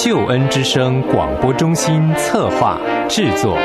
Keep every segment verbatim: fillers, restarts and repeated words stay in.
救恩之声广播中心策划制作。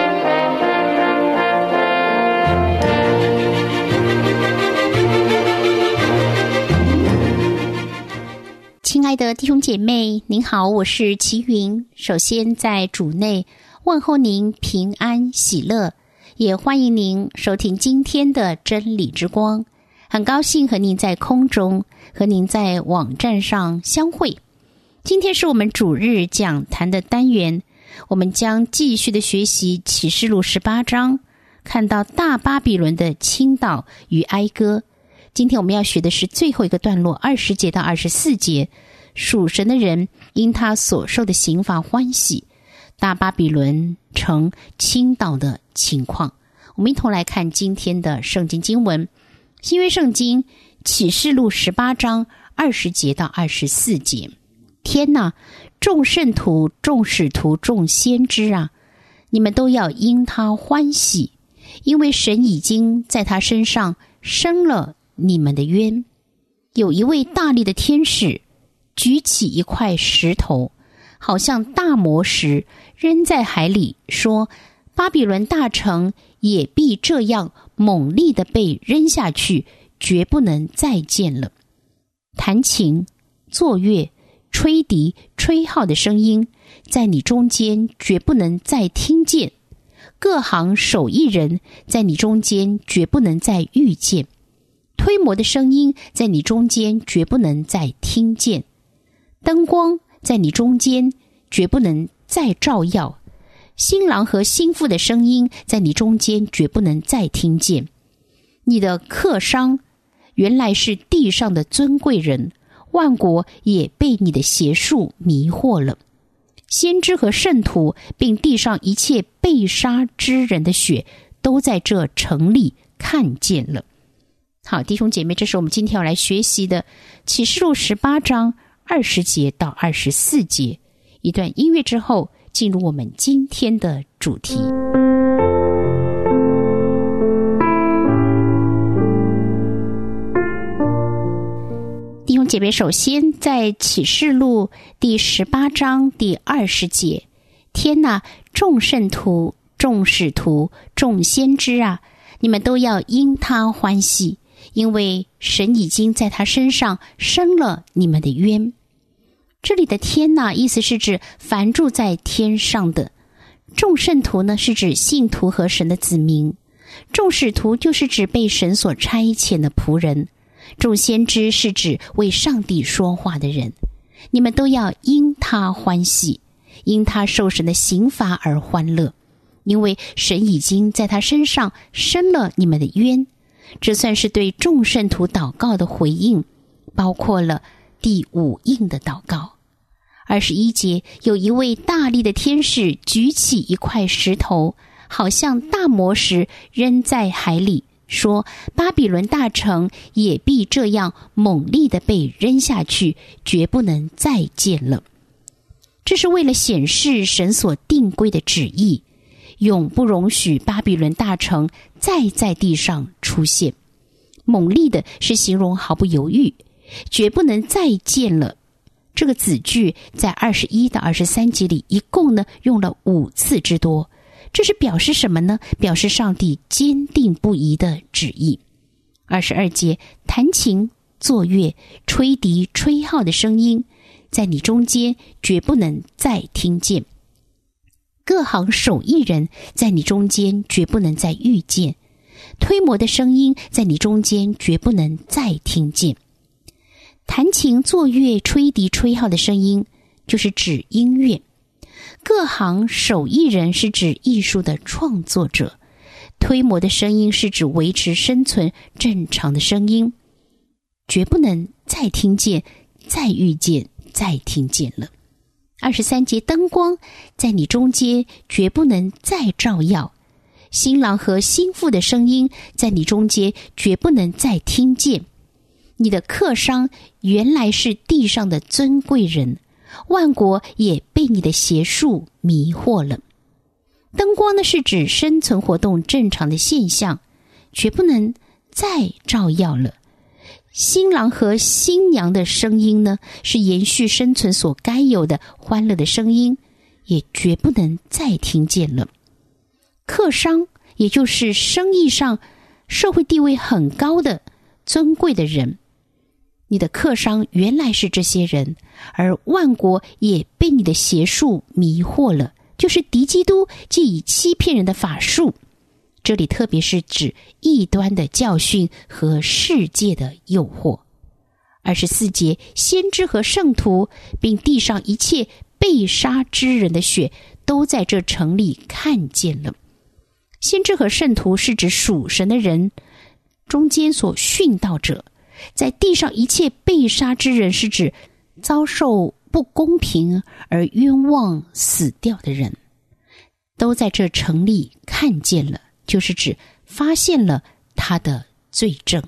亲爱的弟兄姐妹，您好，我是齐云。首先在主内问候您平安喜乐，也欢迎您收听今天的真理之光。很高兴和您在空中，和您在网站上相会。今天是我们主日讲坛的单元，我们将继续的学习启示录十八章，看到大巴比伦的倾倒与哀歌。今天我们要学的是最后一个段落，二十节到二十四节，属神的人因他所受的刑罚欢喜，大巴比伦城倾倒的情况。我们一同来看今天的圣经经文，新约圣经启示录十八章二十节到二十四节。天哪，众圣徒、众使徒、众先知啊，你们都要因他欢喜，因为神已经在他身上伸了你们的冤。有一位大力的天使举起一块石头，好像大磨石，扔在海里，说：巴比伦大城也必这样猛力地被扔下去，绝不能再见了。弹琴、作乐、吹笛、吹号的声音，在你中间绝不能再听见；各行手艺人，在你中间绝不能再遇见；推磨的声音，在你中间绝不能再听见；灯光在你中间绝不能再照耀；新郎和新妇的声音，在你中间绝不能再听见。你的客商原来是地上的尊贵人，万国也被你的邪术迷惑了。先知和圣徒，并地上一切被杀之人的血，都在这城里看见了。好，弟兄姐妹，这是我们今天要来学习的启示录十八章二十节到二十四节。一段音乐之后，进入我们今天的主题。弟兄姐妹，首先在启示录第十八章第二十节，天哪，众圣徒、众使徒、众先知啊，你们都要因他欢喜，因为神已经在他身上伸了你们的冤。这里的天哪，意思是指凡住在天上的；众圣徒呢，是指信徒和神的子民；众使徒就是指被神所差遣的仆人；众先知是指为上帝说话的人。你们都要因他欢喜，因他受神的刑罚而欢乐，因为神已经在他身上伸了你们的冤。这算是对众圣徒祷告的回应，包括了第五印的祷告。二十一节，有一位大力的天使举起一块石头，好像大磨石，扔在海里，说：巴比伦大城也必这样猛力地被扔下去，绝不能再见了。这是为了显示神所定规的旨意，永不容许巴比伦大城再在地上出现。猛力的是形容毫不犹豫，绝不能再见了。这个子句在二十一到二十三节里一共呢用了五次之多。这是表示什么呢？表示上帝坚定不移的旨意。二十二节，弹琴、作乐、吹笛、吹号的声音，在你中间绝不能再听见；各行手艺人，在你中间绝不能再遇见；推磨的声音，在你中间绝不能再听见。弹琴、作乐、吹笛、吹号的声音，就是指音乐；各行手艺人是指艺术的创作者；推磨的声音是指维持生存正常的声音。绝不能再听见、再遇见、再听见了。二十三节，灯光在你中间绝不能再照耀；新郎和新妇的声音在你中间绝不能再听见。你的客商原来是地上的尊贵人，万国也被你的邪术迷惑了。灯光呢，是指生存活动正常的现象，绝不能再照耀了。 新郎和新娘的声音呢，是延续生存所该有的欢乐的声音，也绝不能再听见了。客商，也就是生意上社会地位很高的尊贵的人，你的客商原来是这些人，而万国也被你的邪术迷惑了，就是敌基督既以欺骗人的法术。这里特别是指异端的教训和世界的诱惑。二十四节，先知和圣徒并地上一切被杀之人的血都在这城里看见了。先知和圣徒是指属神的人中间所殉道者，在地上一切被杀之人是指遭受不公平而冤枉死掉的人，都在这城里看见了，就是指发现了他的罪证。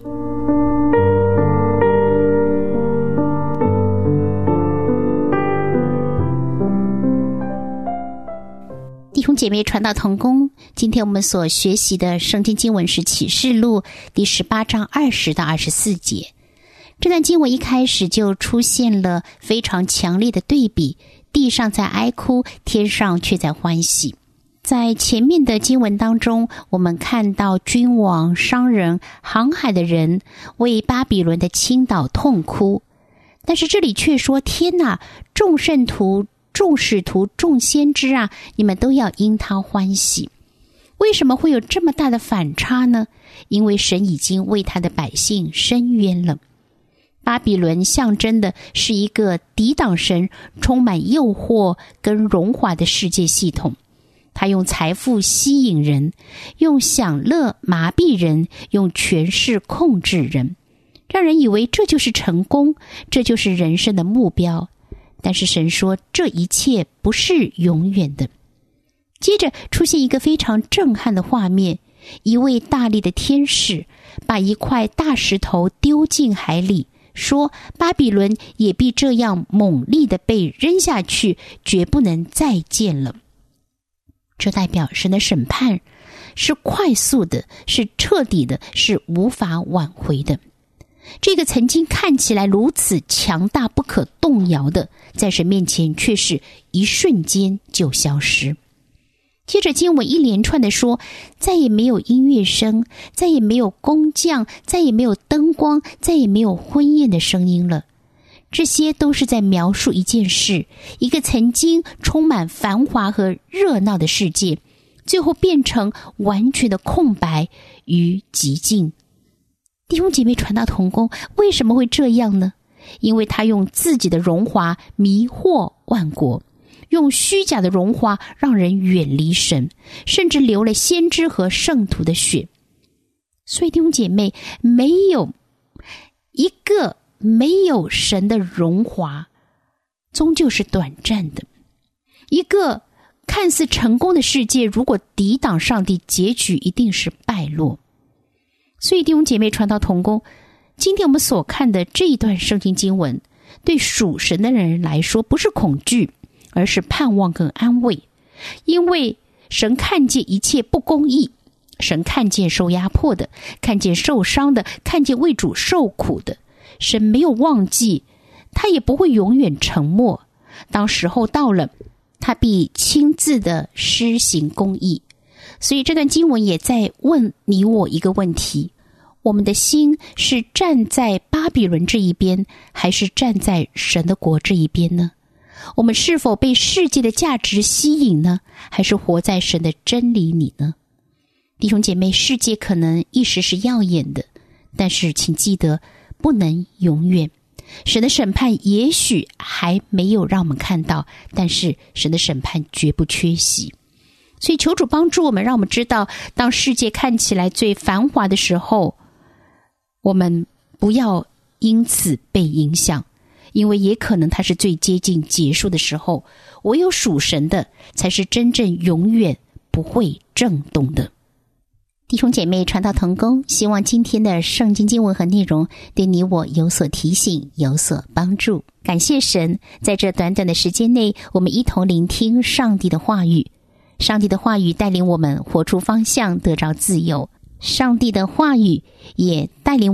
弟兄姐妹，传道同工，今天我们所学习的圣经经文是启示录第十八章二十到二十四节。这段经文一开始就出现了非常强烈的对比，地上在哀哭，天上却在欢喜。在前面的经文当中，我们看到君王、商人、航海的人为巴比伦的倾倒痛哭，但是这里却说，天哪，众圣徒、众使徒、众先知啊，你们都要因他欢喜。为什么会有这么大的反差呢？因为神已经为他的百姓伸冤了。巴比伦象征的是一个抵挡神、充满诱惑跟荣华的世界系统。他用财富吸引人，用享乐麻痹人，用权势控制人，让人以为这就是成功，这就是人生的目标。但是神说，这一切不是永远的。接着出现一个非常震撼的画面，一位大力的天使把一块大石头丢进海里，说巴比伦也必这样猛力地被扔下去，绝不能再见了。这代表神的审判是快速的，是彻底的，是无法挽回的。这个曾经看起来如此强大不可动摇的，在神面前却是一瞬间就消失。接着经文一连串的说，再也没有音乐声，再也没有工匠，再也没有灯光，再也没有婚宴的声音了。这些都是在描述一件事，一个曾经充满繁华和热闹的世界，最后变成完全的空白与寂静。弟兄姐妹，传道同工，为什么会这样呢？因为他用自己的荣华迷惑万国，用虚假的荣华让人远离神，甚至流了先知和圣徒的血。所以弟兄姐妹，没有一个没有神的荣华终究是短暂的。一个看似成功的世界，如果抵挡上帝，结局一定是败落。所以弟兄姐妹，传道同工，今天我们所看的这一段圣经经文，对属神的人来说不是恐惧，而是盼望跟安慰。因为神看见一切不公义，神看见受压迫的，看见受伤的，看见为主受苦的。神没有忘记，他也不会永远沉默。当时候到了，他必亲自的施行公义。所以这段经文也在问你我一个问题，我们的心是站在巴比伦这一边，还是站在神的国这一边呢？我们是否被世界的价值吸引呢？还是活在神的真理里呢？弟兄姐妹，世界可能一时是耀眼的，但是请记得，不能永远。神的审判也许还没有让我们看到，但是神的审判绝不缺席。所以求主帮助我们，让我们知道，当世界看起来最繁华的时候，我们不要因此被影响，因为也可能它是最接近结束的时候。唯有属神的才是真正永远不会震动的。弟兄姐妹，传道同工，希望今天的圣经经文和内容对你我有所提醒，有所帮助。感谢神，在这短短的时间内，我们一同聆听上帝的话语。上帝的话语带领我们活出方向，得着自由。上帝的话语也带领我们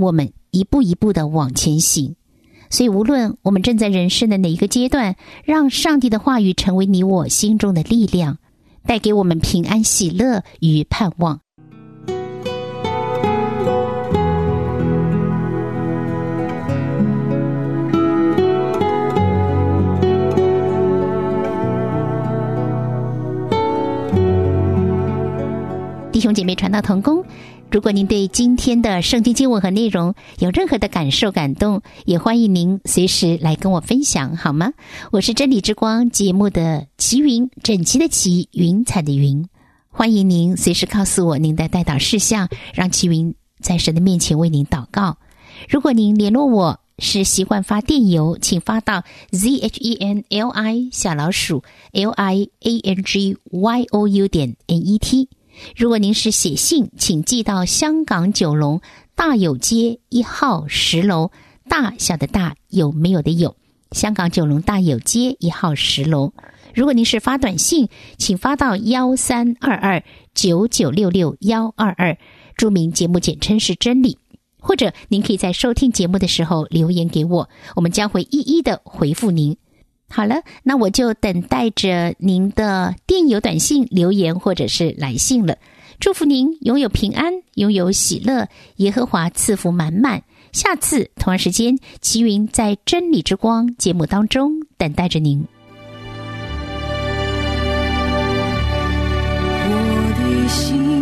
一步一步的往前行。所以无论我们正在人生的哪一个阶段，让上帝的话语成为你我心中的力量，带给我们平安喜乐与盼望。弟兄姐妹传道同工，如果您对今天的圣经经文和内容有任何的感受感动，也欢迎您随时来跟我分享，好吗？我是真理之光节目的齐云，整齐的齐，云彩的云。欢迎您随时告诉我您的代祷事项，让齐云在神的面前为您祷告。如果您联络我是习惯发电邮，请发到 zhenli 小老鼠 liangyou 点 net。如果您是写信，请寄到香港九龙大有街一号十楼，大小的大，有没有的有，香港九龙大有街一号十楼。如果您是发短信，请发到一三二二九九六六一二二，注明节目简称是真理。或者您可以在收听节目的时候留言给我，我们将会一一的回复您。好了，那我就等待着您的电邮、短信、留言或者是来信了。祝福您拥有平安，拥有喜乐，耶和华赐福满满。下次同样时间，齐云在真理之光节目当中等待着您。 我的心